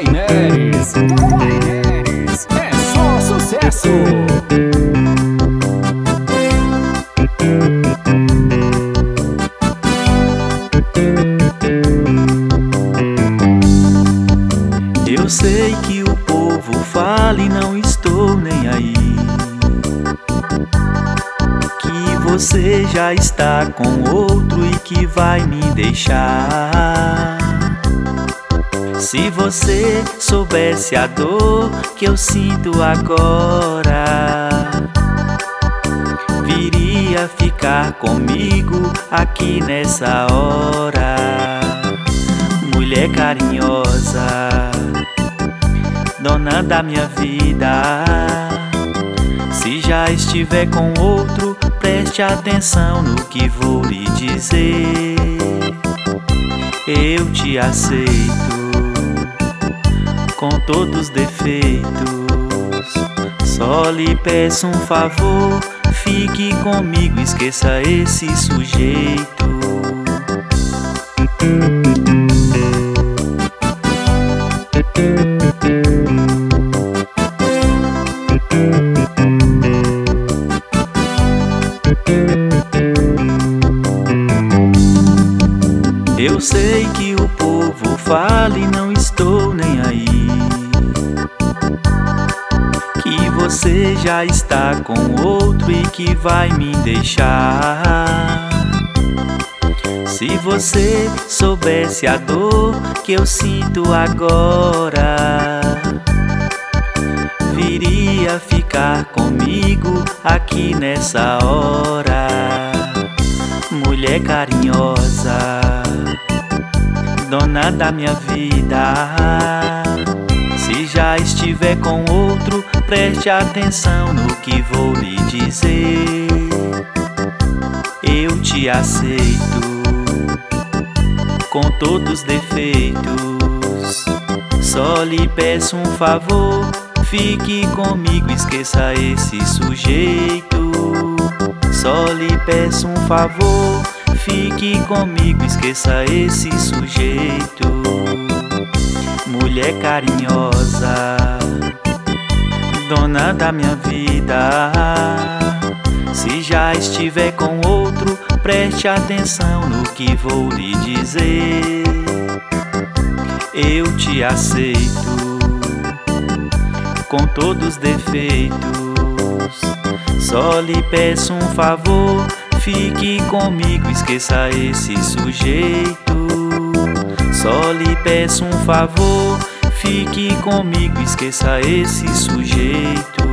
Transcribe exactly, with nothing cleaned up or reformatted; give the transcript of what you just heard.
Taineres, Taineres, é só sucesso. Eu sei que o povo fala e não estou nem aí, que você já está com outro e que vai me deixar. Se você soubesse a dor que eu sinto agora, viria ficar comigo aqui nessa hora. Mulher carinhosa, dona da minha vida, se já estiver com outro, preste atenção no que vou lhe dizer. Eu te aceito com todos os defeitos, só lhe peço um favor, fique comigo, esqueça esse sujeito. Eu sei que o povo fala e não estou nem aí, que você já está com outro e que vai me deixar. Se você soubesse a dor que eu sinto agora, viria ficar comigo aqui nessa hora. Mulher carinhosa, dona da minha vida, se já estiver com outro, preste atenção no que vou lhe dizer. Eu te aceito com todos os defeitos, só lhe peço um favor, fique comigo, esqueça esse sujeito. Só lhe peço um favor, fique comigo, esqueça esse sujeito. Mulher carinhosa, dona da minha vida, se já estiver com outro, preste atenção no que vou lhe dizer. Eu te aceito com todos os defeitos, só lhe peço um favor, fique comigo, esqueça esse sujeito. Só lhe peço um favor, fique comigo, esqueça esse sujeito.